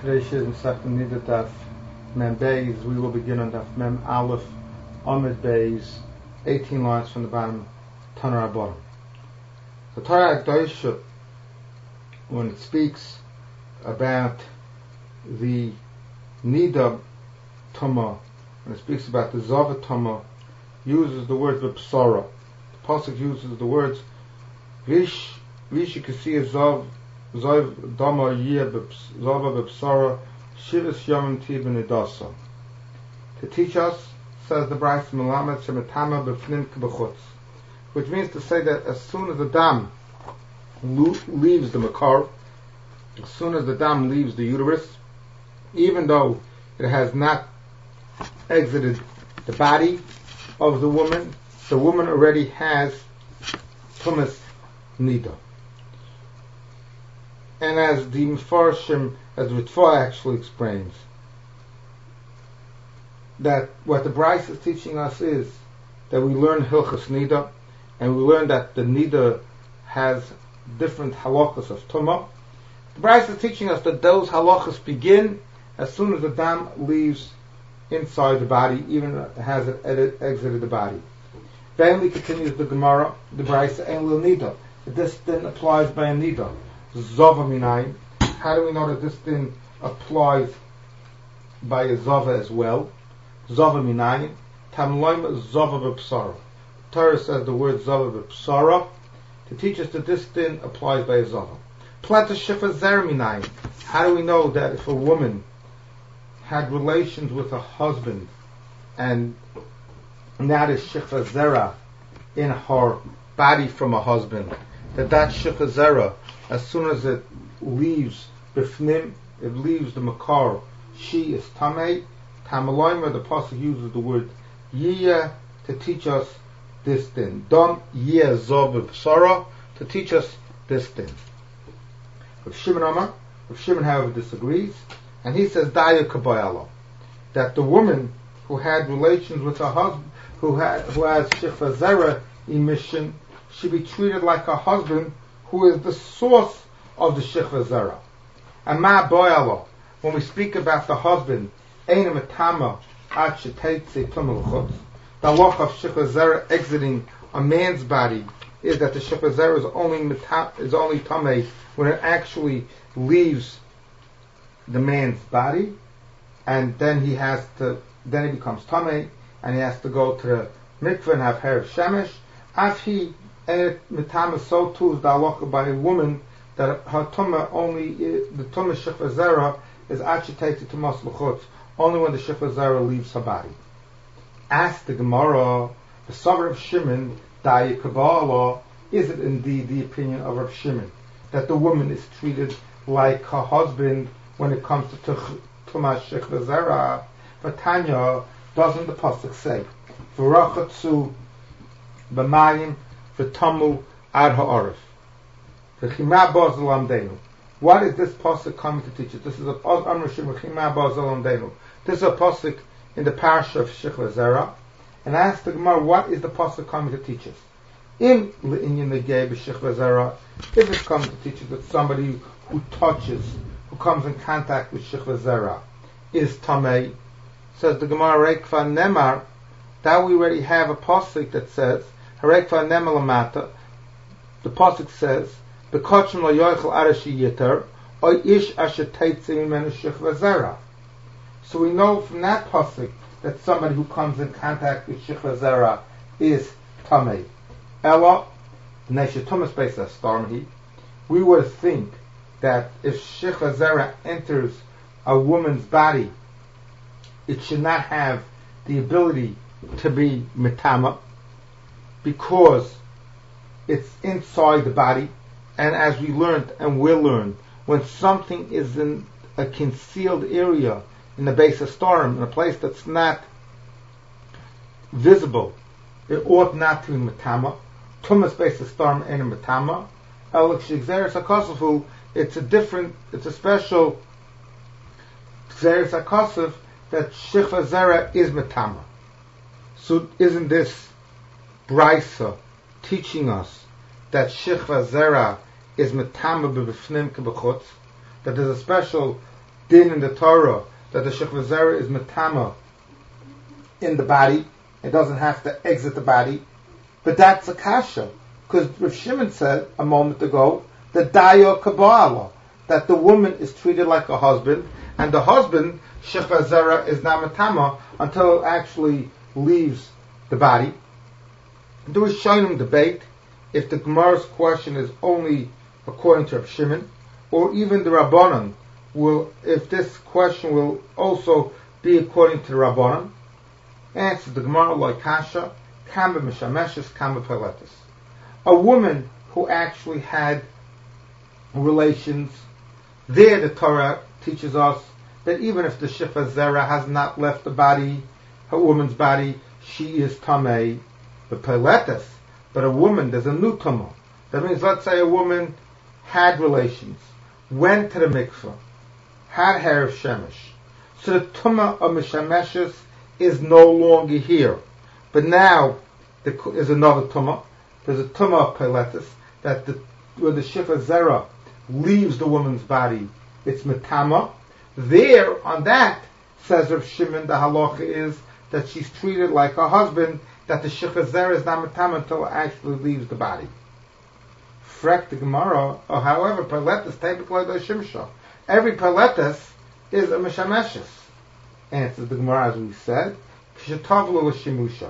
Today's Shiz Masechta Nida Daf Mem Beis. We will begin on Daf Mem Aleph Amid Beis, 18 lines from the bottom, Tanar Abba. The Torah Hakadosh, when it speaks about the Nida Tama, when it speaks about the Zava Tama, uses the word V'Psara. The Pasuk uses the words Vish Kasi Zav Dama Yeh Zava V'Psara Shivas Yomim Tibin Idasa. To teach us, says the Bryce Melamed Shemetama B'Fnim K'B'Chutz, which means to say that as soon as the dam leaves the makar, as soon as the dam leaves the uterus, even though it has not exited the body of the woman already has Tumas Nida. And as the Mefarshim, as Ritva actually explains, that what the Bryce is teaching us is that we learn Hilchas Nida, and we learn that the Nida has different halachas of Tumah. The Bryce is teaching us that those halachas begin as soon as the dam leaves inside the body, even if it hasn't exited the body. Finally continues the Gemara, the Bryce, and Lil Nida. This then applies by a Nida. Zava Minayin. How do we know that this then applies by a Zava as well? Zava Minayin. Tamloim Zava V'Psara. Torah says the word Zava V'Psara to teach us that this then applies by a Zava. Plata Shifa Zer Minayin. How do we know that if a woman had relations with a husband and that is Shifa Zera in her body from a husband, that Shifa Zera, as soon as it leaves Bifnim, it leaves the Makar, she is Tamei. Tamaloima, the Pasuk uses the word Yiyah to teach us this thing. Dom Yiyah Zov B'Psara to teach us this thing. Rav Shimon however disagrees, and he says Daya Kabayala, that the woman who had relations with her husband, who has Shifa Zera emission, should be treated like a husband who is the source of the Shifa Zera. And Ma Boyala, when we speak about the husband, Eina Matama Ad Sheteitze Tumul Chutz, the law of Shifa Zera exiting a man's body is that the Shifa Zera is only Tamei when it actually leaves the man's body, and then he becomes Tamei, and he has to go to the mikveh and have hair of shemesh. As he mitama, so too is the halacha by a woman that her tumah only the tumah Shifa Zera is agitated to maslachutz only when the Shifa Zera leaves her body. Ask the Gemara, the Savar of Shimon, Daya Kabbalah, is it indeed the opinion of Rav Shimon that the woman is treated like her husband when it comes to tumah Shifa Zera? But Tanya, doesn't the pasuk say, "V'rachatzu b'mayim v'tamu ad ha'arif v'chima ba'zel amdeinu"? What is this pasuk coming to teach us? This is a This is a pasuk in the parasha of Shifa Zera, and I asked the Gemara, what is the pasuk coming to teach us? In l'inyan negei b'Shifa Zera, if it's coming to teach us that somebody who comes in contact with Shifa Zera is tamei, says the Gemara, Rekva Nemar, that we already have a pasuk that says, Rekva Nemar Lamata, the pasuk says, B'kochim lo yoichel arashi yitter, oy ish asher teitze mimenu Shifa Zera. So we know from that pasuk that somebody who comes in contact with Shifa Zera is tamei. Ella, Neshe Tumas Beisa Stormhi, we would think that if Shifa Zera enters a woman's body, it should not have the ability to be mitama because it's inside the body. And as we learned and will learn, when something is in a concealed area in the base of storm, in a place that's not visible, it ought not to be mitama. Tumas base of storm and a mitama. It's a special Xeris HaKosov that Shifa Zera is Matama. So isn't this Brisa teaching us that Shifa Zera is Matama b'Bifnim K'B'Chutz, that there's a special din in the Torah that the Shechva Zera is metama in the body. It doesn't have to exit the body. But that's a kasha. Because Rav Shimon said a moment ago, the Dayo Kabbalah, that the woman is treated like a husband, and the husband, Shechva Zera, is not metama until it actually leaves the body. There was Shainim debate if the Gemara's question is only according to Rav Shimon, or even the Rabbanan if this question will also be according to the Rabbanan. Answer the Gemara like kasha, kamba mishameshes, kamba peletis. A woman who actually had relations, there the Torah teaches us that even if the Shechva Zera has not left the body, her woman's body, she is tamei, the peletis. But a woman, there's a new tumah. That means, let's say a woman had relations, went to the mikveh, had hair of shemesh. So the tumah of mishameshes is no longer here. But now there is another tumah. There's a tumah of peletis, that when the Shechva Zera leaves the woman's body, it's metama. There, on that, says Rav Shimon, the halacha is that she's treated like a husband, that the Shechva Zera is not metama until it actually leaves the body. Frek the Gemara, or however, peletis, typically the shimsha. Every peletis is a mishameshes. Answers the Gemara, as we said, kshetavlu l'shimusha.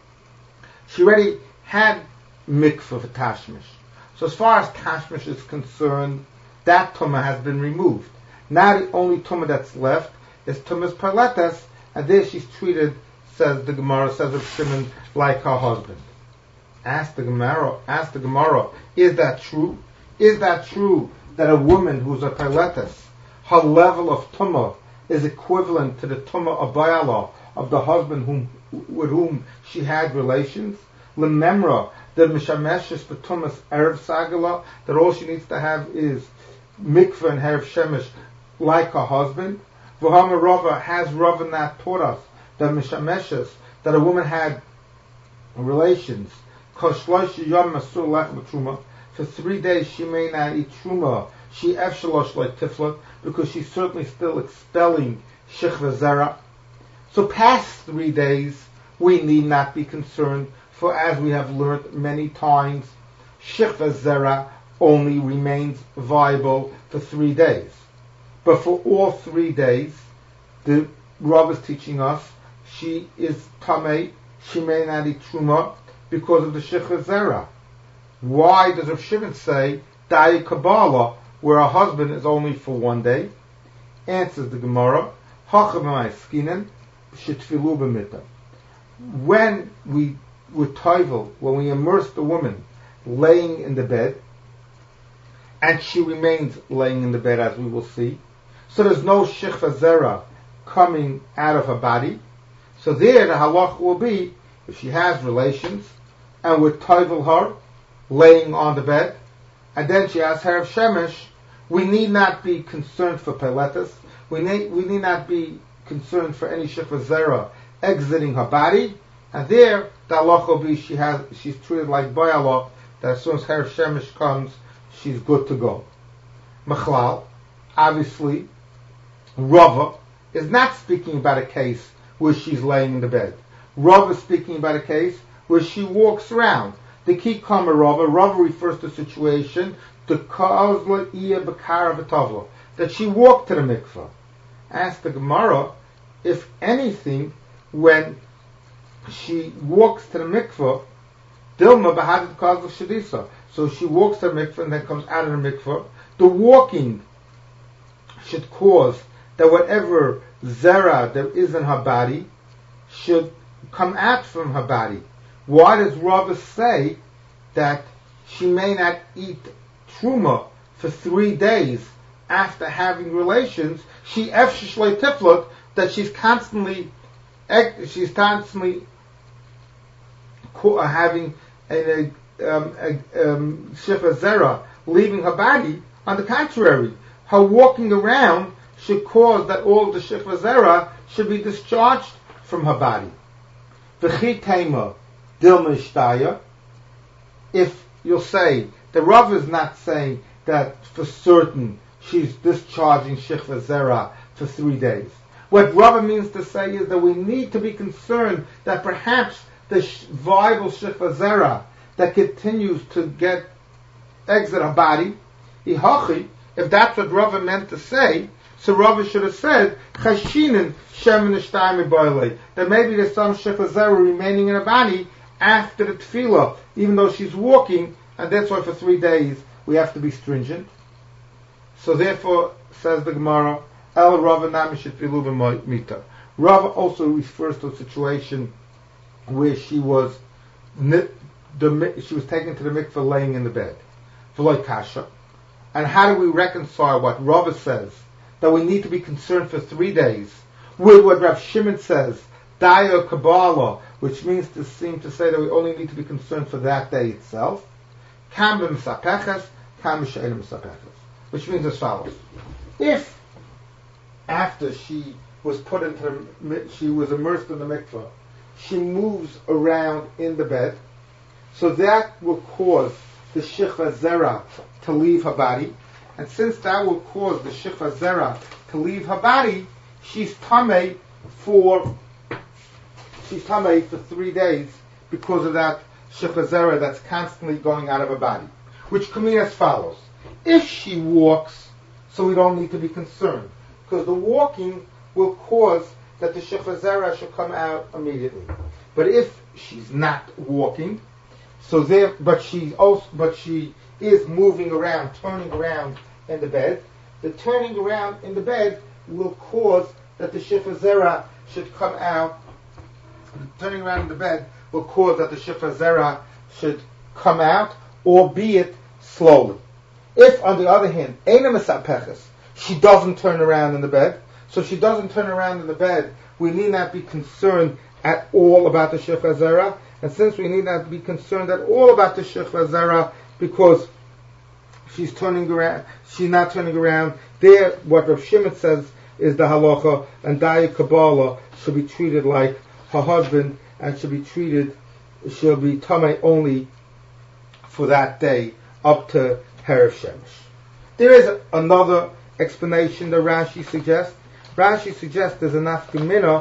She already had mikveh for tashmish. So as far as tashmish is concerned, that tumah has been removed. Now the only tumah that's left is tumah's peletis, and there she's treated, says the Gemara, says Rav Shimon, like her husband. Ask the Gemara, is that true? Is that true that a woman who's a peletis, her level of tumah is equivalent to the tumah of Ba'ala, of the husband with whom she had relations? Lememra, the mishameshes for tumas erev sagala, that all she needs to have is mikveh and erev shemesh like her husband. V'hama Rava, has Rava not taught us that mishameshes, that a woman had relations, for 3 days she may not eat truma, she efshalosh like tifla, because she's certainly still expelling Shechva Zera. So past 3 days, we need not be concerned, for as we have learned many times, Shechva Zera only remains viable for 3 days. But for all 3 days, the Rav is teaching us, she is tamei, she may not eat truma, because of the Shechva Zera. Why does Rav Shimon say, Dai Kabbalah, where a husband is only for 1 day? Answers the Gemara, when we were toivel, when we immerse the woman laying in the bed, and she remains laying in the bed, as we will see, so there's no Shechva Zera coming out of her body, so there the halach will be, if she has relations, and we toivel her, laying on the bed, and then she has hair of shemesh, we need not be concerned for peletis, we need not be concerned for any Shechva Zera exiting her body, and there the halach will be she's treated like Ba'ala, that as soon as hair of shemesh comes, she's good to go. Mechlal, obviously, Rava is not speaking about a case where she's laying in the bed. Rava is speaking about a case where she walks around. The key kama Rava refers to a situation that she walked to the mikveh. Ask the Gemara, if anything, when she walks to the mikveh, Dilma b'hadid kazal shadisa. So she walks to the mikveh and then comes out of the mikveh. The walking should cause that whatever zera there is in her body should come out from her body. Why does Rava say that she may not eat truma for 3 days after having relations? She efshishlei tiflot, that she's constantly having a Shechva Zera leaving her body. On the contrary, her walking around should cause that all the Shechva Zera should be discharged from her body. V'chi tema dilma ishtaya. If you'll say, the Rav is not saying that for certain she's discharging Shechva Zera for 3 days. What Rava means to say is that we need to be concerned that perhaps the viable Shechva Zera that continues to get exit a body, if that's what Rava meant to say, so Rava should have said, Chashinin Shemin Ishtayim Boilei, that maybe there's some Shechva Zera remaining in a body after the tefillah, even though she's walking, and that's why for 3 days we have to be stringent. So therefore, says the Gemara, El Rava Nami Shetilu Mita. Rava also refers to a situation where she was taken to the mikveh laying in the bed. V'loi kasha. And how do we reconcile what Rava says, that we need to be concerned for 3 days, with what Rav Shimon says, Daya Kabbalah, which means to seem to say that we only need to be concerned for that day itself, Kam b'misapeches, Kam b'she'enim misapeches, which means as follows. If after she was she was immersed in the mikveh, she moves around in the bed, so that will cause the Shechva Zera to leave her body, and since that will cause the Shechva Zera to leave her body, she's tamei for 3 days because of that Shechva Zera that's constantly going out of her body. Which can mean as follows. If she walks, so we don't need to be concerned, because the walking will cause that the Shechva Zera should come out immediately. But if she's not walking, but she is moving around, turning around in the bed, the turning around in the bed will cause that the Shechva Zera should come out. Turning around in the bed will cause that the Shechva Zera should come out, albeit slowly. If, on the other hand, Eina Misapeches, she doesn't turn around in the bed, so she doesn't turn around in the bed, we need not be concerned at all about the Shechva Zera, and since we need not be concerned at all about the Shechva Zera, because she's not turning around, there, what Rav Shimon says is the halacha, and Daya Kabbalah should be treated like her husband, and she'll be tamei only for that day, up to Erev Shemesh. There is another explanation that Rashi suggests. Rashi suggests there's an nafkamina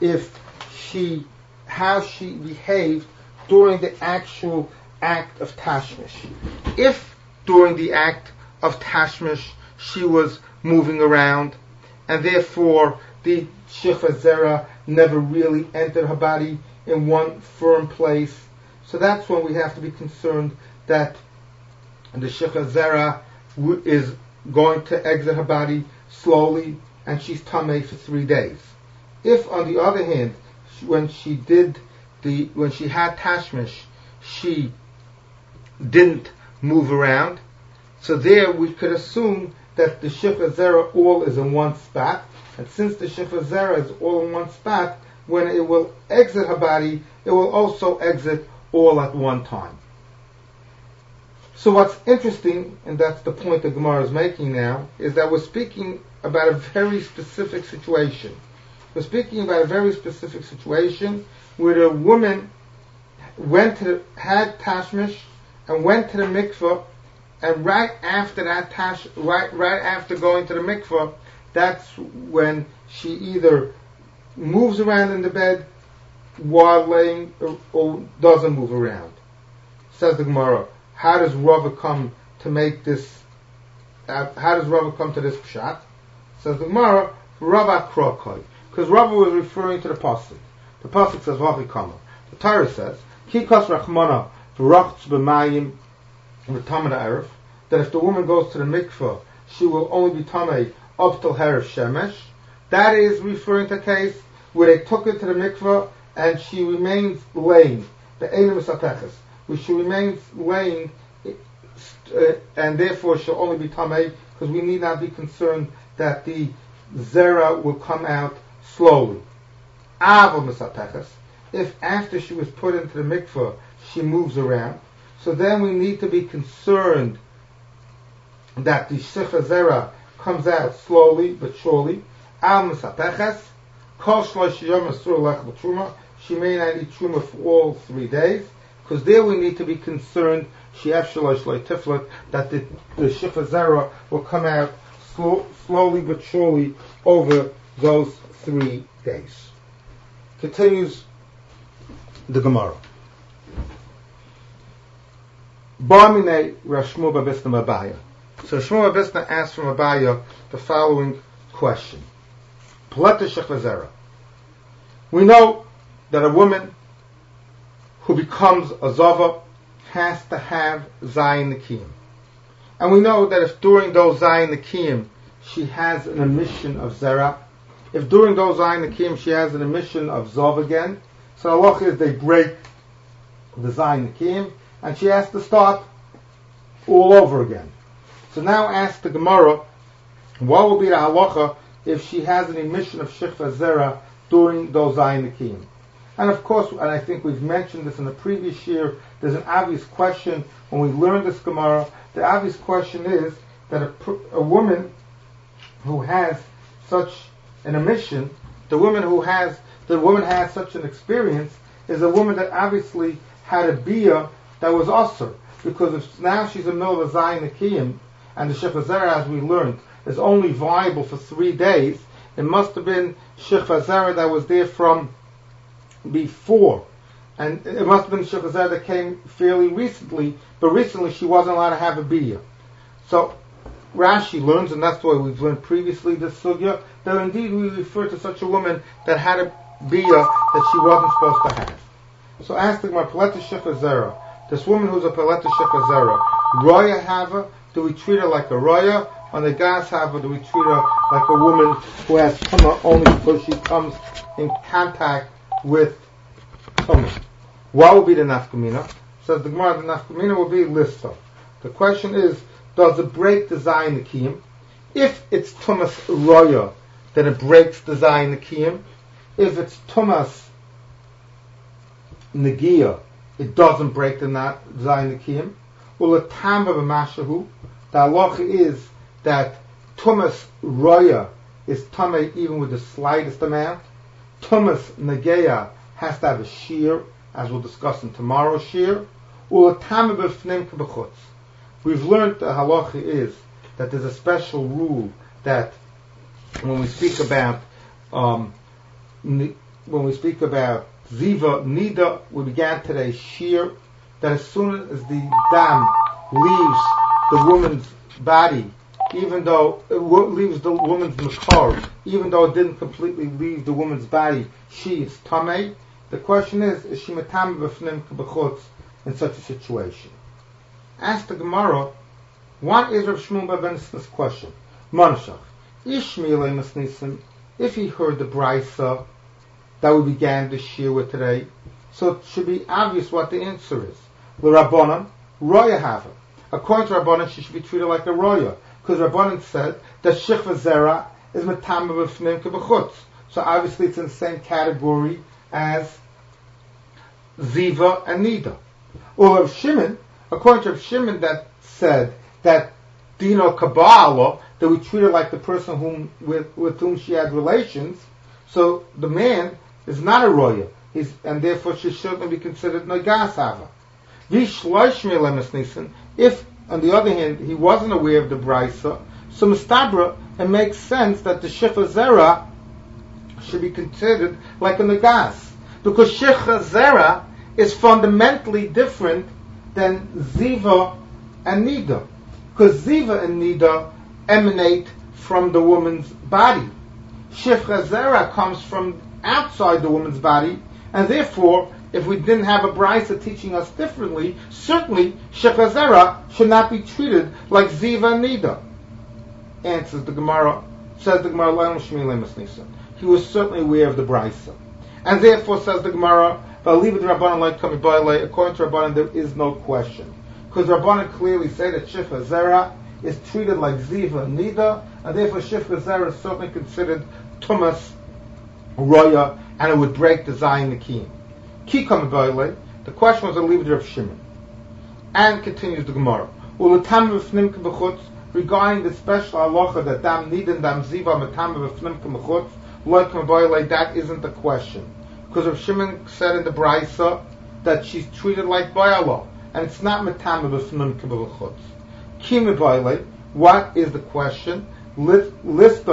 how she behaved during the actual act of Tashmish. If during the act of Tashmish she was moving around, and therefore the Shechva Zera never really entered her body in one firm place, so that's when we have to be concerned that the Shechva Zera is going to exit her body slowly, and she's tamei for 3 days. If, on the other hand, when she had Tashmish, she didn't move around, so there we could assume that the Shechva Zera all is in one spot, and since the Shechva Zera is all in one spot, when it will exit her body, it will also exit all at one time. So what's interesting, and that's the point the Gemara is making now, is that we're speaking about a very specific situation. We're speaking about a very specific situation where a woman had Tashmish and went to the mikveh, and right after going to the mikveh, that's when she either moves around in the bed while laying or doesn't move around. Says the Gemara, how does Rava come to this pshat? Says the Gemara, Rava Krokoi, because Rava was referring to the pasuk. The pasuk says, V'achikama. The Torah says, Kikas Rachmana v'rachts b'mayim v'tamei erev, that if the woman goes to the mikveh, she will only be tamei up till Erev Shemesh. That is referring to a case where they took her to the mikveh and she remains laying. The Eina Misapeches, where she remains laying, and therefore she'll only be tamei, because we need not be concerned that the zera will come out slowly. Ava Misapeches, if after she was put into the mikveh she moves around, so then we need to be concerned that the Shechva Zera comes out slowly but surely. Al Misapeches, Kol Shlosh Yom Asur Lech B'Truma, she may not eat Truma for all 3 days, because there we need to be concerned, She'ef Shalosh Lo Tiflet, that the Shechva Zera will come out slowly but surely over those 3 days. Continues the Gemara. Ba'amine Rashmu Babisna Mabaya. So Shmuel Babisna asked from Abaya the following question. Pleta Shechvazera. We know that a woman who becomes a Zava has to have Zayin Nikiyim. And we know that if during those Zayin Nikiyim she has an emission of Zera, if during those Zayin Nikiyim she has an emission of Zav again, so halacha is they break the Zayin Nikiyim and she has to start all over again. So now ask the Gemara, what will be the halacha if she has an emission of Shechva Zera during those Zayin Nikiyim? And of course, and I think we've mentioned this in the previous year, there's an obvious question when we learn this Gemara. The obvious question is that a woman who has such an emission, the woman has such an experience, is a woman that obviously had a bia that was usher, because if now she's in the middle of a Zayin Nikiyim, and the Shechva Zera, as we learned, is only viable for 3 days, it must have been Shechva Zera that was there from before, and it must have been Shechva Zera that came fairly recently, but recently she wasn't allowed to have a bia. So Rashi learns, and that's why we've learned previously this sugya, that indeed we refer to such a woman that had a bia that she wasn't supposed to have. So ask the Gemara, Peleta Shechva Zera, this woman who's a Peleta Shechva Zera, Roya Hava, do we treat her like a Roya? On the Gas Hava, do we treat her like a woman who has Tumah only because she comes in contact with Tumah? What will be the Nafkamina? Says the Gemara, the Nafkamina will be Lista. The question is, does it break the Zayin Nikiyim? If it's Tumas Roya, then it breaks the Zayin Nikiyim. If it's Tumas Negia, it doesn't break the Zayin Nikiyim. Ulatamba b'mashahu, the halacha is that Tumas Roya is Tameh even with the slightest amount. Tumas Negeya has to have a shear, as we'll discuss in tomorrow's shear. Ulatamba b'fnim k'b'chutz. We've learned the halacha is that there's a special rule that when we speak about Ziva Nida, we began today's shear, that as soon as the dam leaves the woman's body, even though it leaves the woman's makar, even though it didn't completely leave the woman's body, she is tamei. The question is she metamei b'fnim k'b'chutz in such a situation? Ask the Gemara, what is Rav Shmuel bar Nisna's question? Manashach, Ishmael Nisnisim, if he heard the brisa that we began the shir with today, so it should be obvious what the answer is. L'Rabbanan, Roya Hava. According to Rabbanan, she should be treated like a Roya, because Rabbanan said that Shechva Zera is Metameh b'fnim k'b'chutz. So obviously it's in the same category as Ziva and Nida. Or Rav Shimon, according to Rav Shimon, that said that Dino Kabbalah, that we treat her like the person with whom she had relations, so the man is not a Roya, and therefore she shouldn't be considered Nagas Hava. If, on the other hand, he wasn't aware of the Brisa, so Mustabra, it makes sense that the Shechva Zera should be considered like a Nagas, because Shechva Zera is fundamentally different than Ziva and Nida, because Ziva and Nida emanate from the woman's body. Shechva Zera comes from outside the woman's body, and therefore, if we didn't have a brisa teaching us differently, certainly Shechva Zera should not be treated like Ziva and Nida. Answers the Gemara, says the Gemara, he was certainly aware of the brisa. And therefore, says the Gemara, according to Rabbanan, there is no question. Because Rabbanan clearly say that Shechva Zera is treated like Ziva and Nida, and therefore Shechva Zera is certainly considered Tumas Roya, and it would break the Zayin Nikiyim. The question was a leader of Shimon. And continues the Gemara. Regarding the special halacha that dam nid and dam ziva metam b'fnim k'mechutz, that isn't the question. Because Rav Shimon said in the Brisa that she's treated like Bayala, and it's not metam b'fnim k'mechutz. What is the question? Lister,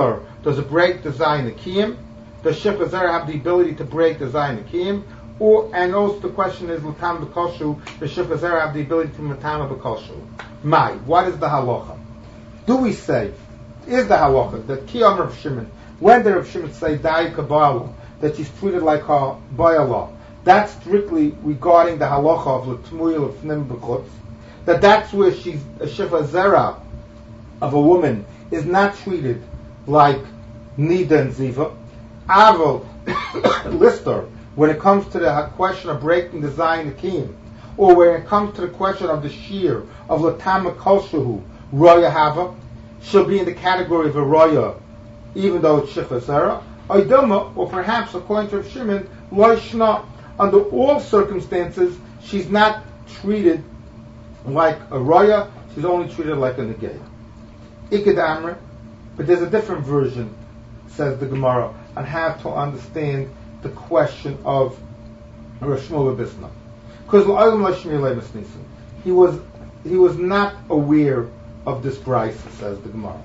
Does it break the Zayin Akiyim? Does Shifra Zera have the ability to break the Zayin Akiyim? And also the question is, L'tam B'Koshu, does Shifra Zera have the ability to L'tam B'Koshu? What is the halacha? Do we say, is the halacha, that Kiyam Rav Shimon, when the Rav Shimon say, Dai Kabbalah, that she's treated like her Bayala, that's strictly regarding the halacha of L'tmuyel of Fnim B'Chutz, that's where she's a Shifra Zera of a woman is not treated like Nida and Ziva. Aval, Lister, when it comes to the question of breaking the Zayin Akiyim, or when it comes to the question of the shear of Latama Kolshahu, Roya Hava, she'll be in the category of a Roya, even though it's Shifra Zera. Oidilma, or perhaps according to Rav Shimon, Loishna, under all circumstances, she's not treated like a Roya, she's only treated like a Negei. Iked Amr, but there's a different version, says the Gemara, on how to understand the question of Rosh Shmuel Bisna. Because he was not aware of this price, says the Gemara.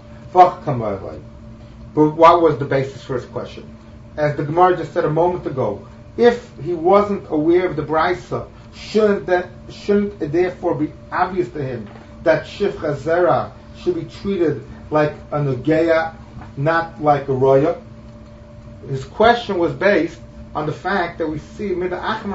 But what was the basis for his question? As the Gemara just said a moment ago, if he wasn't aware of the brisa, shouldn't it therefore be obvious to him that Shifra Zera should be treated like a Nugeya, not like a Roya? His question was based on the fact that we see we know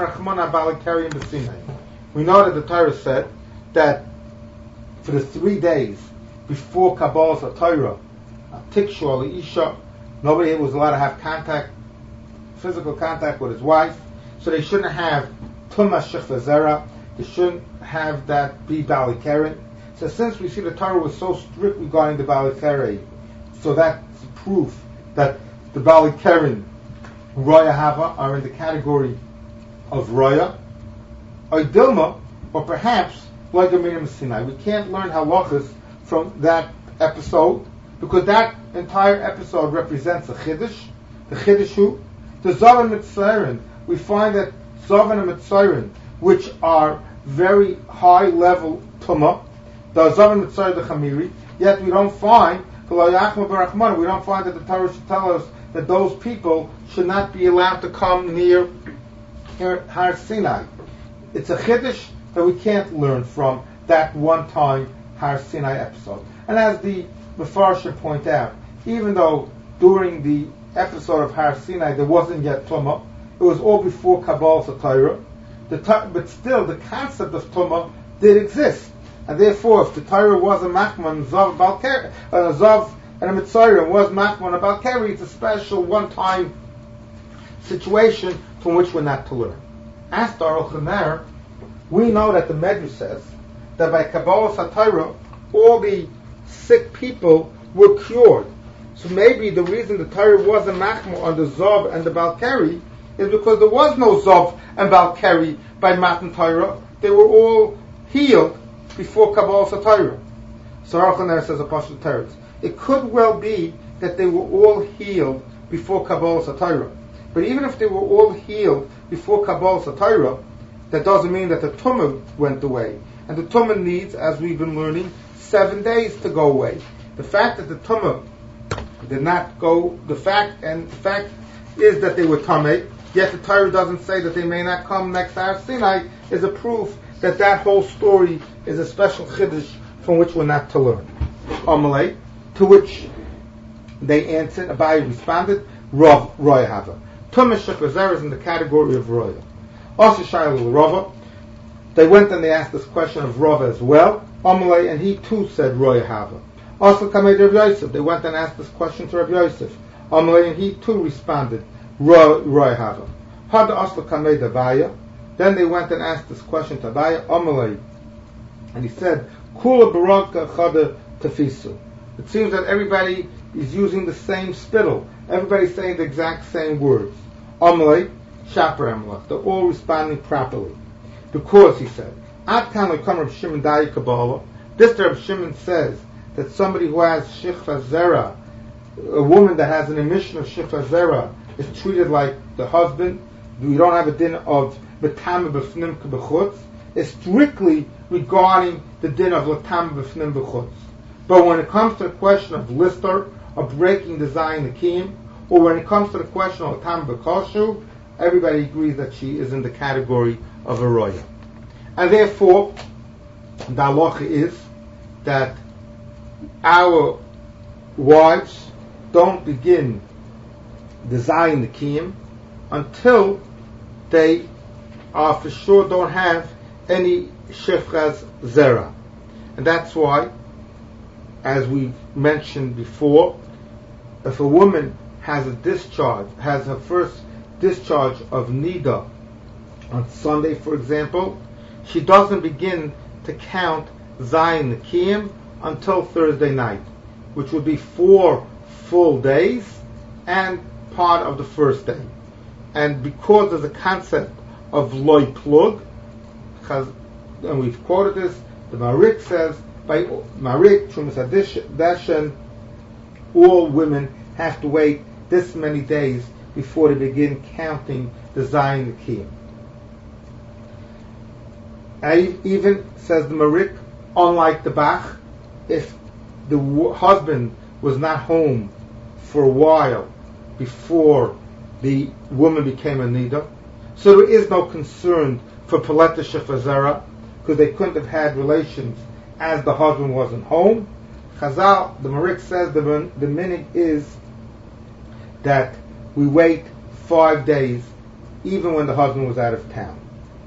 that the Torah said that for the 3 days before Kabbalah Torah, Tikshu Isha, nobody was allowed to have physical contact with his wife, so they shouldn't have Tumah Shifra Zera, they shouldn't have that be Bali Keren. So since we see the Torah was so strict regarding the Bali Keren, so that's proof that the Bali Keren Roya Hava are in the category of Roya. Dilma, or perhaps like the Miriam Sinai. We can't learn halachas from that episode because that entire episode represents a Chiddush. The Chiddush who? The Zav and Mitzrayim. We find that Zav and Mitzrayim, which are very high level Tumah, the Zav and Mitzrayim the Chamiri, yet we don't find we don't find that the Torah should tell us that those people should not be allowed to come near Har Sinai. It's a Chiddush that we can't learn from that one-time Har Sinai episode. And as the Mefarshim point out, even though during the episode of Har Sinai there wasn't yet Tumah, it was all before Kabbalah Torah, but still the concept of Tumah did exist. And therefore, if the Torah was a Machman, Zav and a Mitzrayim was Machman and Balkari, it's a special one-time situation from which we're not to learn. As to Aruch LaNer, we know that the Medrash says that by Kabbalah Torah, all the sick people were cured. So maybe the reason the Torah was a Machman on the Zav and the Balkari is because there was no Zav and Balkari by Matan Torah. They were all healed before Kabbalah Torah. So Aruch LaNer says a Pashut Teretz. It could well be that they were all healed before Kabbalah Torah. But even if they were all healed before Kabbalah Torah, that doesn't mean that the Tumah went away. And the Tumah needs, as we've been learning, 7 days to go away. The fact that the Tumah did not go, the fact is that they were Tameh, yet the Torah doesn't say that they may not come next Har Sinai, is a proof that that whole story is a special Chiddush from which we're not to learn. Amalei, to which they answered, Abaye responded, Roya Hava. Tumah Shifra Zera is in the category of Roya. Also Shailu Rava, they went and they asked this question of Rava as well. Amalei, and he too said Roya Hava. Also Kamed Rav Yosef, they went and asked this question to Rav Yosef. Amalei, and he too responded Roya Hava. Had also Kamed Abaye. Then they went and asked this question to Abaye, Amalei, and he said, Kula Baraka Chada Tafisu. It seems that everybody is using the same spittle. Everybody's saying the exact same words. Amalei, Shaper Amalek. They're all responding properly. Because, he said, Ad Kan Lekam Rav Shimon Dai Kabbalah. This Rav Shimon says that somebody who has Shifra Zera, a woman that has an emission of Shifra Zera, is treated like the husband. We don't have a din of B'tam B'fnim B'chutz. It's strictly regarding the din of L'tam B'fnim B'chutz. But when it comes to the question of Lister of breaking the Zayin Akiyim, or when it comes to the question of Tam B'Koshu, everybody agrees that she is in the category of a Roya. And therefore, the halacha is that our wives don't begin the Zayin Akiyim until they are for sure don't have any Shifchas Zera. And that's why, as we mentioned before, if a woman has her first discharge of Nida on Sunday, for example, she doesn't begin to count Zayin Akiyim until Thursday night, which would be 4 full days and part of the first day. And because there's a concept of loy plug, and we've quoted this, the Marik says, by Marik, Trumas Dashan, all women have to wait this many days before they begin counting the Zayin Akiyim. Even, says the Marik, unlike the Bach, if the husband was not home for a while before the woman became a Nida, so there is no concern for Peleta Shefazera, because they couldn't have had relations as the husband wasn't home. Chazal, the Marik says, the minig is that we wait 5 days even when the husband was out of town.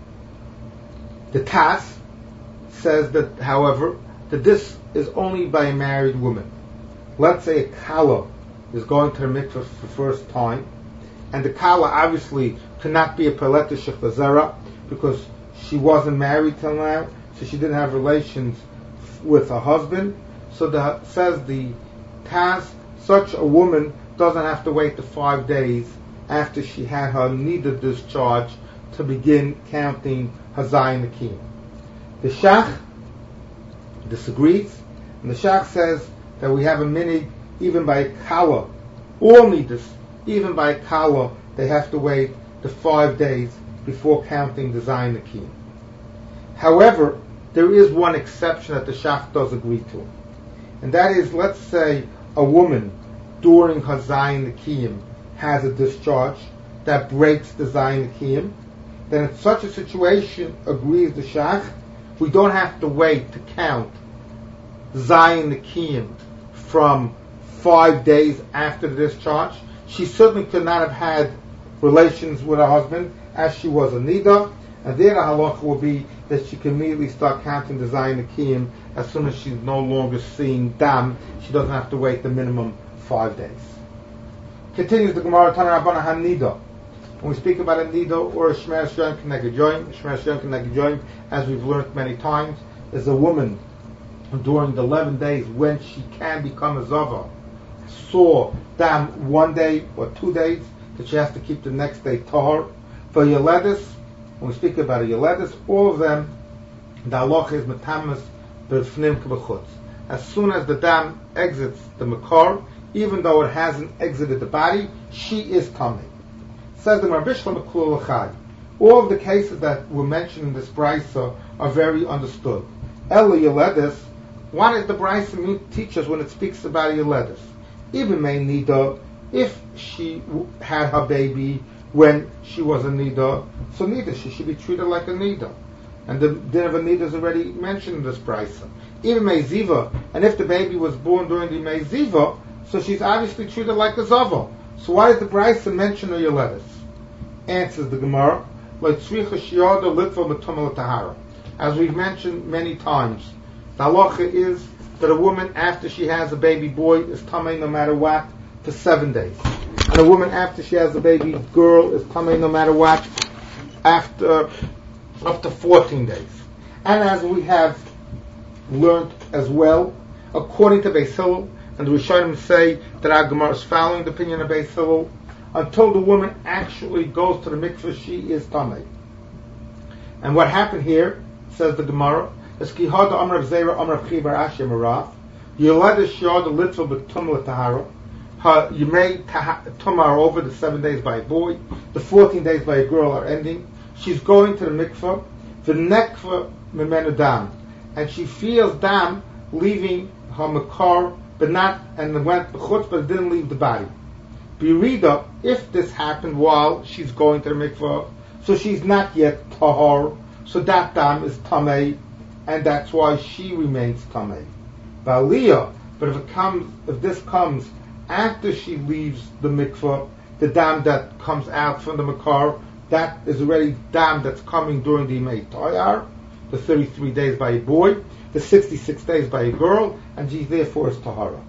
The Tas says that, however, that this is only by a married woman. Let's say a Kala is going to the mikveh for the first time, and the Kala obviously cannot be a Peleta Shechvazera because she wasn't married till now, so she didn't have relations with her husband. So says the Taz, such a woman doesn't have to wait the 5 days after she had her Nida discharge to begin counting her Zayin Akiyim. The Shach disagrees, and the Shach says that we have a minig even by a Kala, all Nidas, even by a Kala, they have to wait the 5 days before counting the Zayin Akiyim. However, there is one exception that the Shach does agree to, and that is, let's say a woman during her Zayin Akiyim has a discharge that breaks the Zayin Akiyim. Then in such a situation, agrees the Shach, we don't have to wait to count Zayin Akiyim from 5 days after the discharge. She certainly could not have had relations with her husband as she was a Nida, and there the halacha will be that she can immediately start counting the Zayin Akiyim as soon as she's no longer seeing Dam. She doesn't have to wait the minimum 5 days. Continues the Gemara, Tana Rabbana HaNida. When we speak about a Nida or a Shmer Shem Keneged Joim, Shmer Shem Keneged Joim, as we've learned many times, is a woman who during the 11 days when she can become a Zava saw Dam 1 day or 2 days, that she has to keep the next day Tahar. For Yeledis, when we speak about a Yeledis, all of them, the halacha is Metamas B'Fnim K'B'Chutz. As soon as the Dam exits the Makar, even though it hasn't exited the body, she is coming. Says the Marbishla Makul L'chai. All of the cases that were mentioned in this brisa are very understood. Ela Yeledis, what does the brisa teach us when it speaks about Yeledis? Even may Nida, if she had her baby when she was a Nida, so Nida, she should be treated like a Nida. And the din of a Nida is already mentioned in this brisa. Even may Ziva, and if the baby was born during the May Ziva, so she's obviously treated like a Zava. So why does the brisa mention her Yeledis? Answers the Gemara, as we've mentioned many times, the halacha is that a woman after she has a baby boy is tamei no matter what for 7 days, and a woman after she has a baby girl is tamei no matter what after up to 14 days. And as we have learned as well, according to Beis Hillel, and the Rishonim say that our Gemara is following the opinion of Beis Hillel, until the woman actually goes to the mikveh, she is tamei. And what happened here, says the Gemara, is Kihada Amrav Zera Amrav Chibar Ashya Marav, Yeledis Shiyad Litzel B'Tum L'Tahara, you made Tamar over the 7 days by a boy, the 14 days by a girl are ending. She's going to the mikveh, the nekveh memenu dam, and she feels dam leaving her makar but not, and it went b'chutz, but it didn't leave the body. Birida, if this happened while she's going to the mikvah, so she's not yet tahor, so that dam is tamei, and that's why she remains tamei. Baliyah, but if this comes after she leaves the mikvah, the dam that comes out from the makar, that is already dam that's coming during the Yimei Tayar, the 33 days by a boy, the 66 days by a girl, and she therefore is tahara.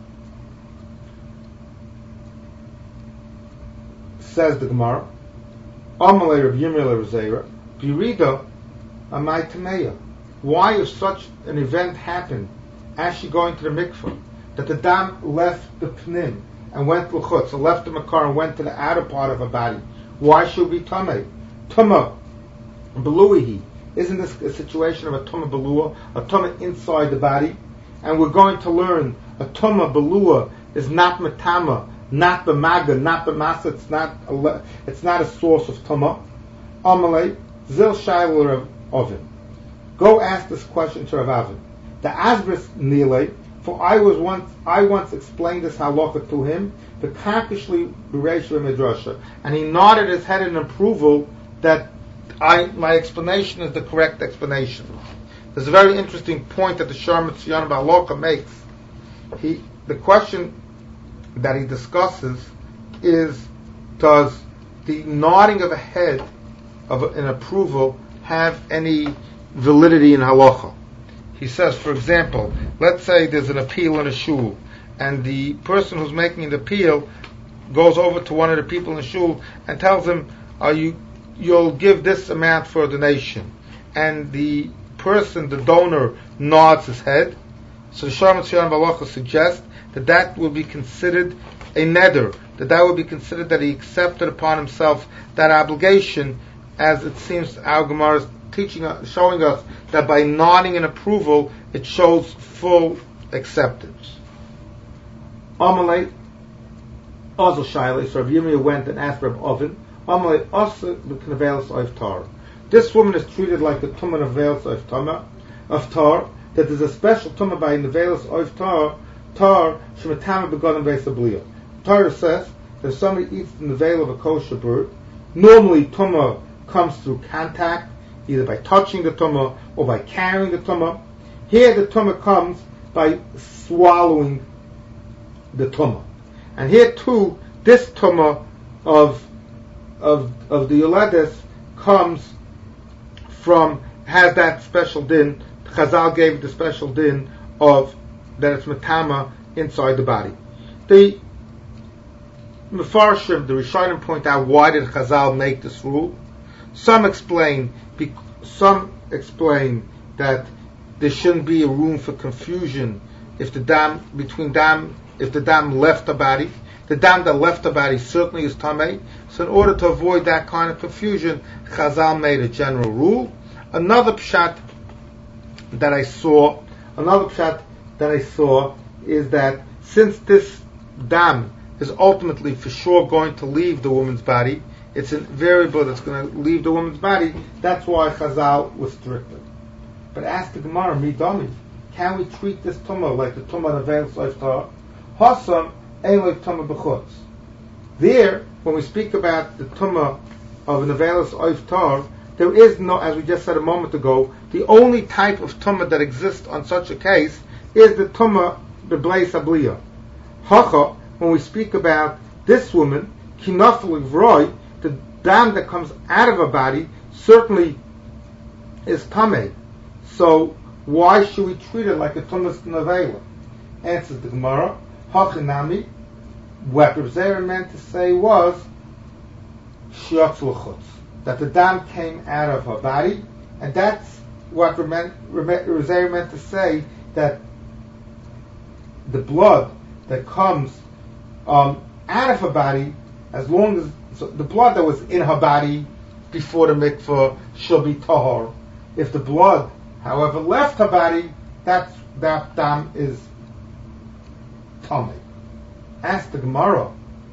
Says the Gemara, Amalei Rav Yirmiyah Rezeira, Birida Amai Tameya. Why, if such an event happened as she going to the mikvah, that the dam left the pnim and went to l'chutz, so left the makar and went to the outer part of her body, why should we tamei? Tuma beluihi. Isn't this a situation of a tuma belua, a tuma inside the body? And we're going to learn a tuma belua is not matama, not b'maga, not b'masa. It's not a source of tuma. Amalei zil shayla Rav Ovin. Go ask this question to Rav Avin. The Asbris Nile, for I once explained this halacha to him, the Kakishli Bereishva Midrasha, and he nodded his head in approval that my explanation is the correct explanation. There's a very interesting point that the Sharm Tziyana Ba'aloka makes. The question that he discusses is, does the nodding of a head of an approval have any validity in halacha? He says, for example, let's say there's an appeal in a shul, and the person who's making an appeal goes over to one of the people in the shul and tells him, you'll give this amount for a donation. And the person, the donor, nods his head. So the Sharm Tziyana Ba'aloka suggests that will be considered a neder, that will be considered that he accepted upon himself that obligation, as it seems our Gemara is showing us that by nodding in approval, it shows full acceptance. Amalei Azel Shaila, so Rav Yirmiyah went and asked Rav Ovin, Amalei Asa B'Knevelis Oif. This woman is treated like the Tumah Nevelis of Tar, that there's a special Tumah by Nevelis Oif Tar, Shematama Begonim Vesabliya. Torah says that if somebody eats the Nevel of a kosher bird, normally Tumah comes through contact, either by touching the tumah or by carrying the tumah. Here the tumah comes by swallowing the tumah. And here too, this tumah of the Yoledes has that special din. Chazal gave it the special din of that it's matama inside the body. The Mefarshim, the Rishonim, point out, why did Chazal make this rule? Some explain that there shouldn't be a room for confusion if the dam left the body. The dam that left the body certainly is tamei. So in order to avoid that kind of confusion, Chazal made a general rule. Another pshat that I saw is that since this dam is ultimately for sure going to leave the woman's body, it's a variable that's going to leave the woman's body, that's why Chazal was stricter. But ask the Gemara, Midami, can we treat this tumah like the tumah Nevelis Oif Tar? Hasam Eloy tumah b'chutz. There, when we speak about the tumah of Nevelis Oif Tar, there is no, as we just said a moment ago, the only type of tumah that exists on such a case is the tumah b'blei sabliya. Hacha, when we speak about this woman, kinafel ivroy, the dam that comes out of her body certainly is tamei. So why should we treat it like a tumas nevela? Answers the Gemara, hachinami. What Rav Zera meant to say was shiatz l'chutz, that the dam came out of her body, and that's what Rav Zera meant to say, that the blood that comes out of her body, as long as the blood that was in her body before the mikvah shall be tahor. If the blood, however, left her body, that dam is tamei. Ask the Gemara,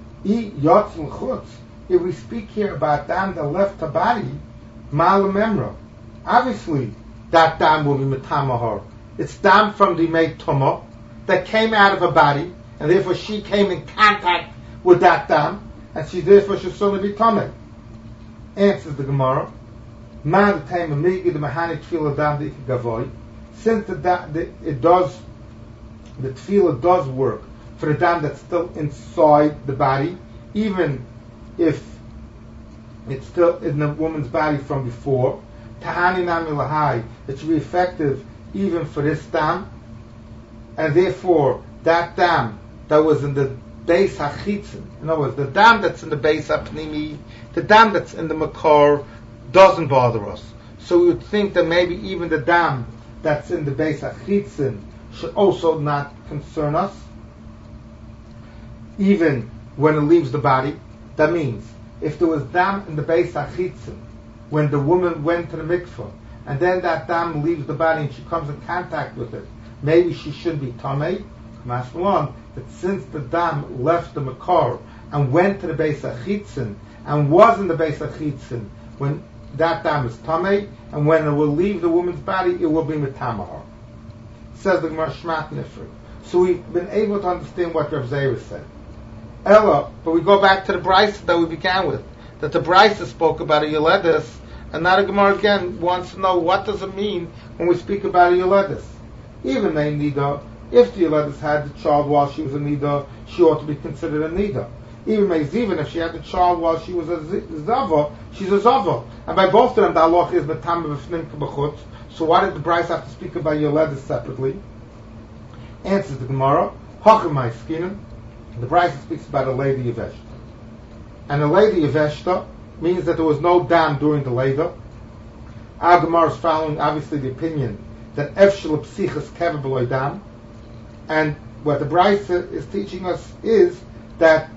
if we speak here about dam that left her body, ma'alamemra, obviously that dam will be metamahar. It's dam from the made tumah, that came out of her body, and therefore she came in contact with that dam, and she therefore should certainly be tamei. Answers the Gemara. Since the tefillah does work for the dam that's still inside the body, even if it's still in the woman's body from before, tahani nami lahai, it should be effective even for this dam, and therefore that dam that was in the base hachitzin, in other words, the dam that's in the base hapnimi, the dam that's in the makar doesn't bother us. So we would think that maybe even the dam that's in the base hachitzin should also not concern us, even when it leaves the body. That means if there was dam in the base hachitzin when the woman went to the mikveh, and then that dam leaves the body and she comes in contact with it, maybe she should be tamei. Mashmalon, that since the dam left the makar and went to the base hachitzin and was in the base hachitzin, when that dam is tamei, and when it will leave the woman's body, it will be metamahar. Says the Gemara Shmat Nifri. So we've been able to understand what Rav Zera said. Ella, but we go back to the Brisa that we began with, that the Brisa spoke about a Yoledis, and now the Gemara again wants to know what does it mean when we speak about a Yoledis. Even they Nida, if the Yoledis had the child while she was a Nida, she ought to be considered a Nida. Even if she had the child while she was a Zava, she's a Zava. And by both of them, the halach is Metam V'fnim K'bachutz. So why did the Brisa have to speak about Yoledis separately? Answers the Gemara, Hachamai Skinim. The Brisa speaks about a lady Yeveshta. And a lady Yeveshta means that there was no dam during the Leda. Our Gemara is following, obviously, the opinion that Efshel Psichas Kever B'loi Dam. And what the Brisa is teaching us is that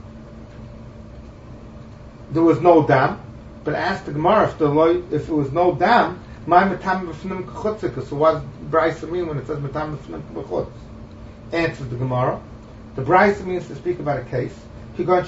there was no dam. But ask the Gemara if it was no dam, my metam b'fnim k'chutzika. So what does Brisa mean when it says metam b'fnim k'chutz? Answers the Gemara. The Brisa means to speak about a case where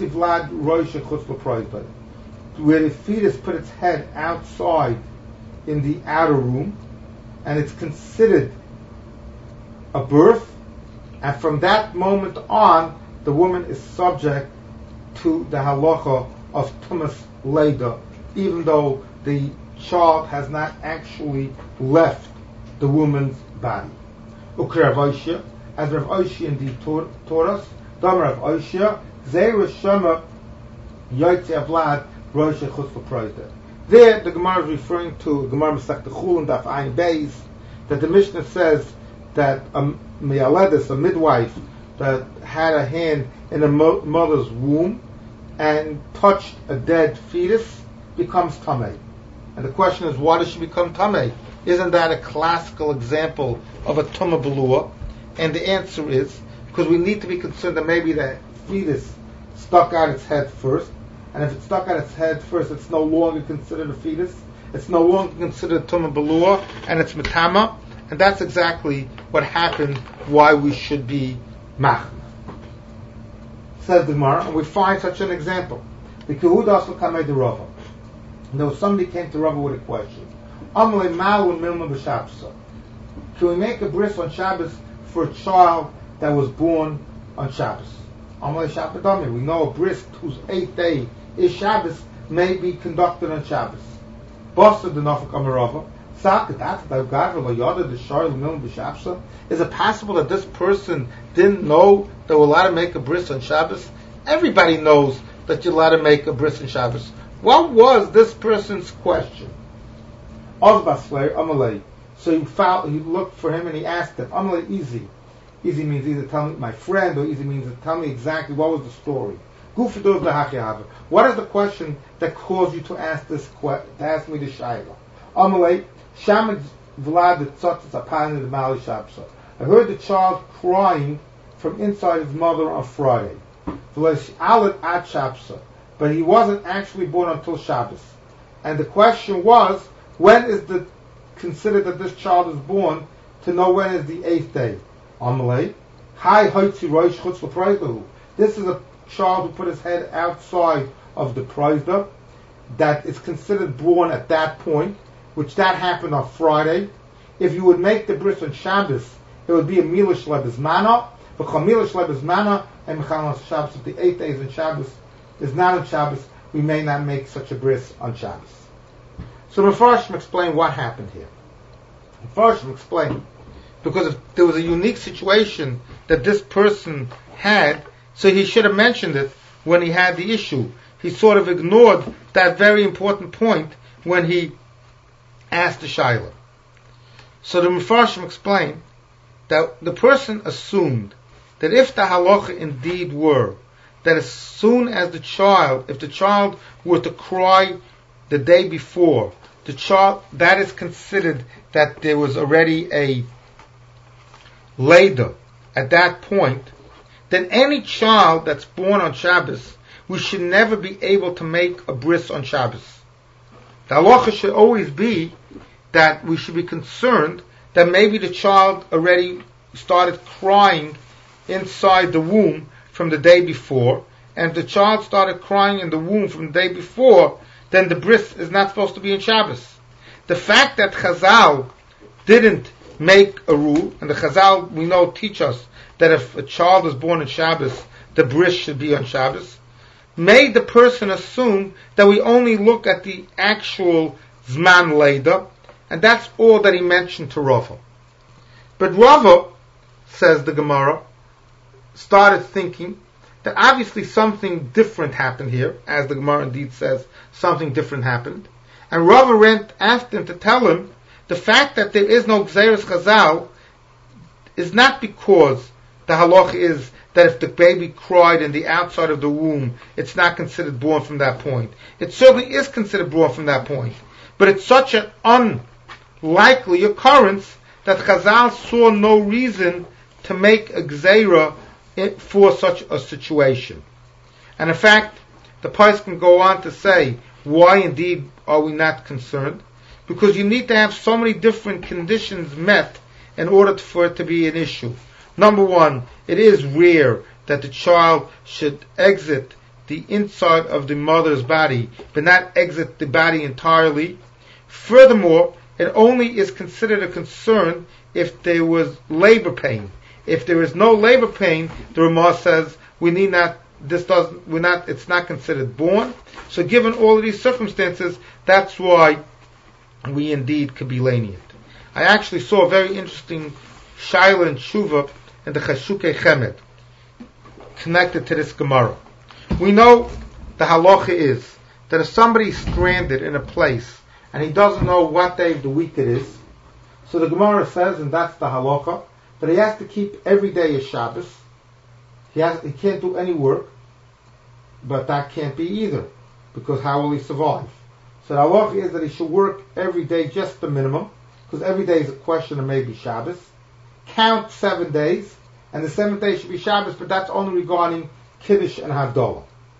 the fetus put its head outside in the outer room, and it's considered a birth, and from that moment on, the woman is subject to the halacha of tumas leida, even though the child has not actually left the woman's body. Ukra Rav Oshia, as Rav Oshia indeed taught us, Dam Rav Oshia, Zeir Shema Yotze Avlad Rosh Chutz L'Proida. There, the Gemara is referring to Gemara Masech Chulin Daf Ayin Beis, that the Mishnah says that a miyaledis, a midwife that had a hand in a mother's womb and touched a dead fetus becomes tamei. And the question is, why does she become tamei? Isn't that a classical example of a tumah belua? And the answer is because we need to be concerned that maybe the fetus stuck out its head first, and if it stuck out its head first, it's no longer considered a fetus. It's no longer considered a tumah belua, and it's metama, and that's exactly what happened. Why we should be machna. Says the Gemara, and we find such an example. The Kehudas L'kamei de Rava. There was somebody came to Rava with a question. Amalei malu milma b'Shabbos. Can we make a bris on Shabbos for a child that was born on Shabbos? Amalei Shabbos. We know a bris whose 8th day is Shabbos may be conducted on Shabbos. Basta the Nafik Amarava. Is it possible that this person didn't know that we're allowed to make a bris on Shabbos? Everybody knows that you're allowed to make a bris on Shabbos. What was this person's question? So he looked for him and he asked him, Amalei Easy. Easy means either tell me my friend, or easy means tell me exactly what was the story. What is the question that caused you to ask me the shayla? Amalei Shamad Vlad I heard the child crying from inside his mother on Friday. But he wasn't actually born until Shabbos. And the question was, when is the considered that this child is born to know when is the 8th day? Amalei, this is a child who put his head outside of the Preisda, that is considered born at that point, which that happened on Friday. If you would make the bris on Shabbos, it would be a Mila Shlebizmana, but Mila Shlebizmana, and Mechal Shabbos, if the 8 days in Shabbos is not on Shabbos, we may not make such a bris on Shabbos. So Mefarshim explain what happened here. Mefarshim explain, because if there was a unique situation that this person had, so he should have mentioned it when he had the issue. He sort of ignored that very important point when he asked the Shaila. So the Mefarshim explain that the person assumed that if the halacha indeed were that as soon as if the child were to cry the day before, the child, that is considered that there was already a Leda at that point, then any child that's born on Shabbos, we should never be able to make a bris on Shabbos. The halacha should always be that we should be concerned that maybe the child already started crying inside the womb from the day before, and if the child started crying in the womb from the day before, then the bris is not supposed to be in Shabbos. The fact that Chazal didn't make a rule, and the Chazal, we know, teach us that if a child is born on Shabbos, the bris should be on Shabbos, made the person assume that we only look at the actual Zman Leda, and that's all that he mentioned to Rava. But Rava, says the Gemara, started thinking that obviously something different happened here, as the Gemara indeed says, something different happened. And Rava went after him to tell him the fact that there is no Gzeres Chazal is not because the halach is that if the baby cried in the outside of the womb, it's not considered born from that point. It certainly is considered born from that point. But it's such an unlikely occurrence that Chazal saw no reason to make a Gzeira for such a situation. And in fact, the Pais can go on to say, why indeed are we not concerned? Because you need to have so many different conditions met in order for it to be an issue. Number one, it is rare that the child should exit the inside of the mother's body, but not exit the body entirely. Furthermore, it only is considered a concern if there was labor pain. If there is no labor pain, the Ramah says it's not considered born. So given all of these circumstances, that's why we indeed could be lenient. I actually saw a very interesting Shaila and Shuva in the Chashukei Chemed connected to this Gemara. We know the halacha is that if somebody is stranded in a place and he doesn't know what day of the week it is, so the Gemara says, and that's the halacha, that he has to keep every day as Shabbos. He can't do any work, but that can't be either, because how will he survive? So the halacha is that he should work every day just the minimum, because every day is a question of maybe Shabbos. Count 7 days, and the 7th day should be Shabbos, but that's only regarding Kiddush and Havdalah.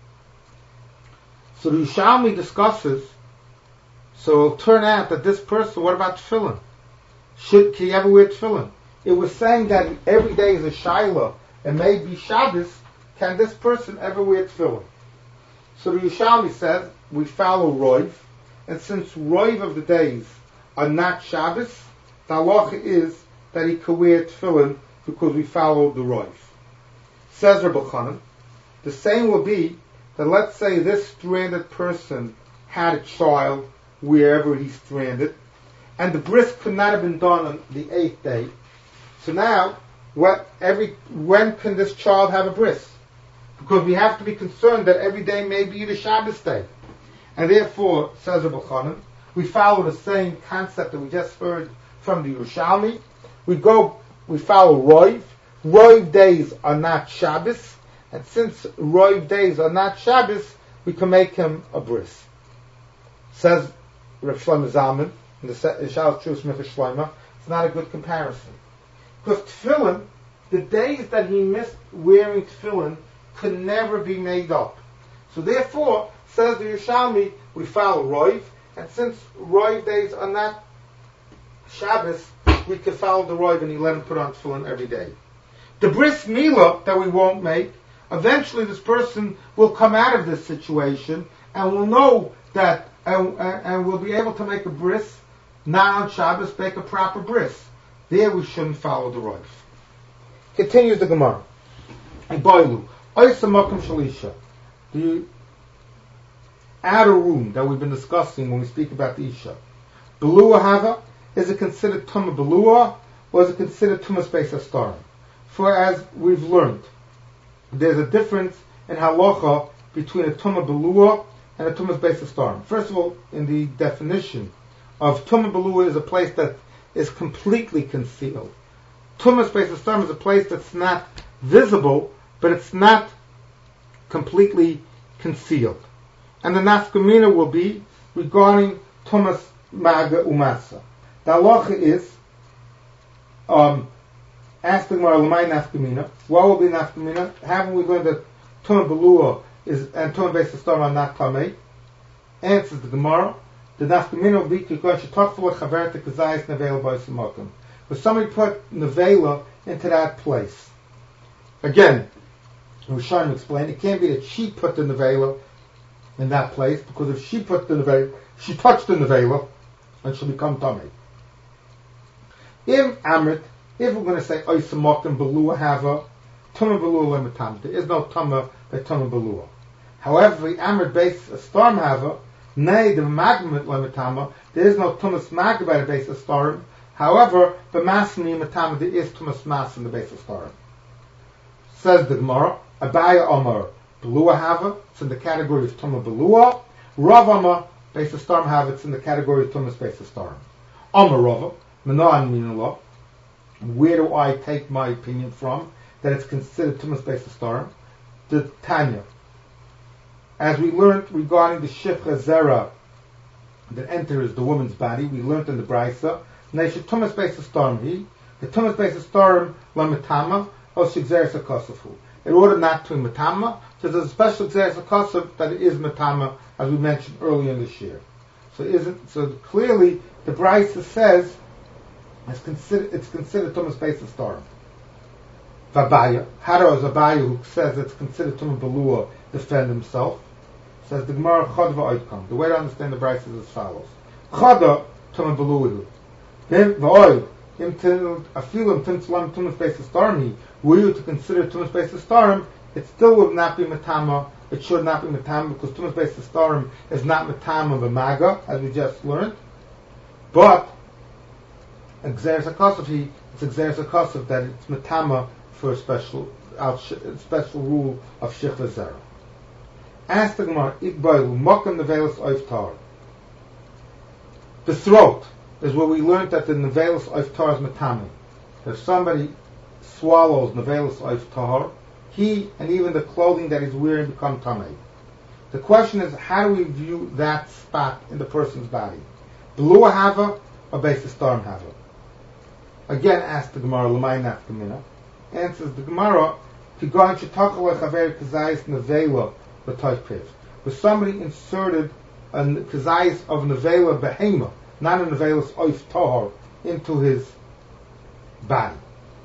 So the Yerushalmi discusses, so it'll turn out that this person, what about tefillin? Can he ever wear tefillin? It was saying that every day is a Shaila, and maybe Shabbos, can this person ever wear tefillin? So the Yerushalmi says, we follow Roiv, and since Roiv of the days are not Shabbos, the halacha is that he could wear tefillin because we follow the Roiv. Says Rabbi Chanan, the same will be that let's say this stranded person had a child wherever he's stranded, and the bris could not have been done on the 8th day. So now, when can this child have a bris? Because we have to be concerned that every day may be the Shabbos day. And therefore, says Rabbi Chanan, we follow the same concept that we just heard from the Yerushalmi. We follow Roiv. Roiv days are not Shabbos, and since Roiv days are not Shabbos, we can make him a bris. Says Rav Shlomo Zalman in the Shalos Trus Mitzvah Shlomo, it's not a good comparison. Because tefillin, the days that he missed wearing tefillin could never be made up. So therefore, says the Yerushalmi, we follow Roiv, and since Roiv days are not Shabbos, we can follow the Roiv and he let him put on tefillin every day. The bris milah that we won't make, eventually this person will come out of this situation and will know that, and will be able to make a bris, not on Shabbos, make a proper bris. There we shouldn't follow the Rav. Continues the Gemara. Iboilu, Oysa Mokum Shalisha. The outer room that we've been discussing when we speak about the Isha. Belua Hava, is it considered Tumah Belua, or is it considered Tumah Space Astarim? For as we've learned, there's a difference in halacha between a Tumah Belua and a Tumah Space Astarim. First of all, in the definition of Tumah Belua is a place that is completely concealed. Tumah Space Astarim is a place that's not visible, but it's not completely concealed. And the nafkamina will be regarding Tumas Maga Umasa. The halacha is, ask the Gemara, Lamai nafkamina. What will be nafkamina? Haven't we learned that Tumah Belua and Tumah Beis Astarim are not Tamei? Answers the Gemara, the nafkamina will be because she talks about Chaverta Kazayas Nevela Ba'isimakim. But somebody put Nevela into that place. Again, Rishonim explained, it can't be that she put the Nevela in that place, because if she put the Nevela, she touched the Nevela, and she'll become Tamei. If Amrit, if we're going to say Oysamokim Belua Hava, Tumah Belua Lemitam, there is no Tumah by Tumah Belua. However, the Amrit base a storm Hava, nay, the Magmet Lemitama, there is no Tumas Mag by the base of storm. However, the Masni Matama, there is Tumas Mas in the base of storm. Says the Gemara, Abaya Omar, Belua Hava, it's in the category of Tumah Belua. Rav Omar, base of storm Hava, it's in the category of Tumas base of storm. Omar Rava, Manoan Minallah. Where do I take my opinion from that it's considered Tumas base of storm? The Tanya. As we learned regarding the Shifcha Zera that enters the woman's body, we learned in the Brisa, Nesha Tumas base of storm he, the Tumas base of storm Lamitama, or Shigzeres HaKosafu. In order not to Matama, so there's a special Xeris HaKosaf that it is Matama, as we mentioned earlier in this year. So clearly, the Brisa says it's considered Tumas Beis Astarim. Vabaya, how does Abaya, who says it's considered Tumah Belua, defend himself? Says the Gemara Chad v'Oidkam. The way to understand the Brisa is as follows: Chada Tumah Belua. Then v'Oid Afilim Timtzlam Tumas Beis Astarim. Were you to consider Tumas Beis Astarim, it still would not be Matama. It should not be Matama because Tumas Beis Astarim is not Matama v'Maga, as we just learned. But Xeris HaKosaf, it's Xeris HaKosaf that it's Matama for a special rule of Shifcha Zera. Ask the Gemara, Ikbailu Mokam Nevelis Oiftar. The throat is where we learned that the Nevelis Oiftar is Matama. If somebody swallows Nevelis Oiftar, he and even the clothing that he's wearing become Tamei. The question is, how do we view that spot in the person's body? Belua Hava or Beis Astarim Hava? Again, ask the Gemara, L'may nafkamina. Answers the Gemara, Kigon Shetachal Chaver Kazayis Nevela L'Toipiv. Where somebody inserted a Kazayis of Nevela Behema, not a Nevelis Oif Tahor, into his body.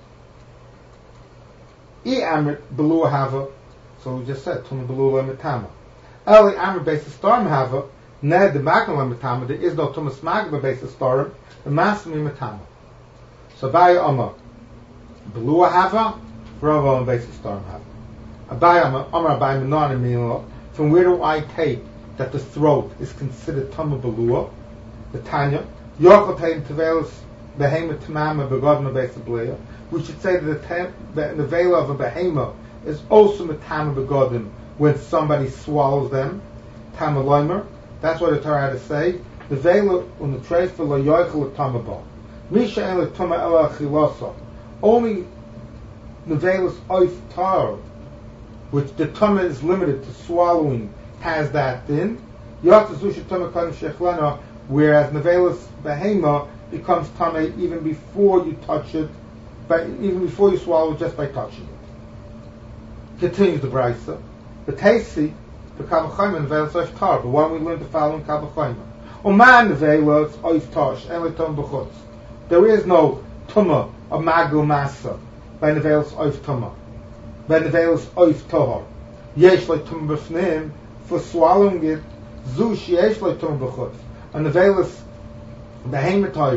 I Amrit Belua Hava, so we just said, Tumah Belua Mitama. Eli Amrit Beis Astarim Hava, Ned the Magna Mitama, there is no Tumas Magna Beis Astarim, the Masmi Mitama. So Abaya Omar, Belua Hava, Rava and Beis Astarim Hava. Abaya Omar Abaya Menon and Minillah. From where do I take that the throat is considered Tumah Belua? The Tanya, Yochel Tein Tevelis Behema Tamama Begodna Beis Ableya. We should say that the Nevela of a Behema is also Matama Begodim when somebody swallows them. Tama Loimer. That's what the Torah had to say. The Vela on the trace for Lo Yochel Tamaba. Misha El Tuma Ela Chilosa. Only Nevelis Oif Tar, which the Tuma is limited to swallowing, has that din. Yatazusha Tuma Kadim Shechlena, whereas Nevelis Behema becomes Tame even before you touch it, even before you swallow it, just by touching it. Continues the Brisa. The Tasi, the Kavachayim, Nevelis Oif Tar, the one we learned the following Kavachayim. Oman Nevelis Oif Tar, Sh'en Letom B'chutz. There is no Tumah of Magul Masa by Nevelis Oif Tumah, by Nevelis Oif Tohar. Yesh like Tumah B'fnim, for swallowing it, Zu Sheyesh like Tumah B'chutz. A Nevelis Behema Torah,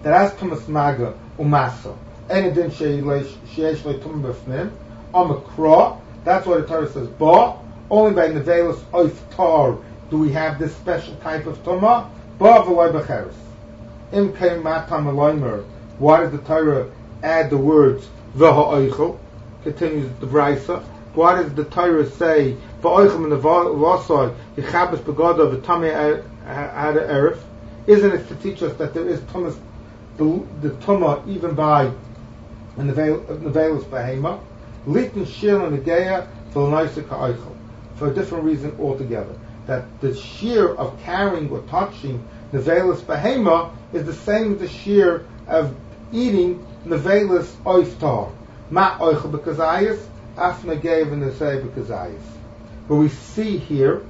that has tumas maga umasa. Enidin sheyesh le tum b'fnim. Amakra. That's why the Torah says ba. Only by nevelos oif tar do we have this special type of tuma. Ba v'loy b'cheres. Im kein matam aloymer. Why does the Torah add the words v'ha'oichel? Continues the Brisa. Why does the Torah say v'oichel min v'asoi yichabes begoda v'tamei ad erif? Isn't it to teach us that there is tumas, the tumah even by the nevelos behema? Litin shir and negeya v'l'naisa ka'oichel. For a different reason altogether. That the shear of carrying or touching nevelos behema is the same as the shear of eating nevelos oiftar. Ma oichel b'kazayis, af negeya v'nesei b'kazayis. But we see here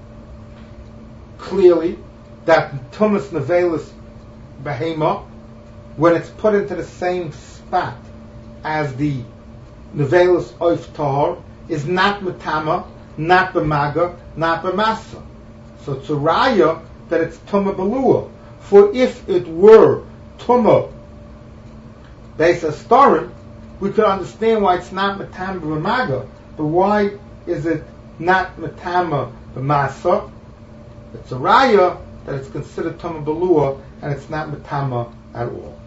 clearly that tumas nevelos behema, when it's put into the same spot as the nevelos oiftar, is not metama, not b'maga, not b'masa. So it's a raya that it's tumah belua. For if it were tumah beis astarim, we could understand why it's not metama b'maga, but why is it not metama b'masa? It's a raya that it's considered tumah belua and it's not metama at all.